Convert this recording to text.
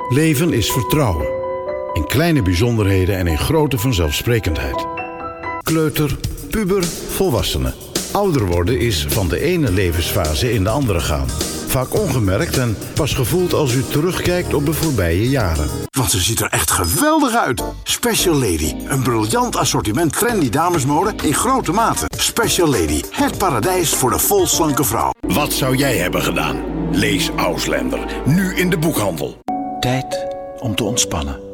Leven is vertrouwen. In kleine bijzonderheden en in grote vanzelfsprekendheid. Kleuter, puber, volwassene. Ouder worden is van de ene levensfase in de andere gaan. Vaak ongemerkt en pas gevoeld als u terugkijkt op de voorbije jaren. Want ze ziet er echt geweldig uit. Special Lady. Een briljant assortiment trendy damesmode in grote maten. Special Lady. Het paradijs voor de volslanke vrouw. Wat zou jij hebben gedaan? Lees Ausländer. Nu in de boekhandel. Tijd om te ontspannen.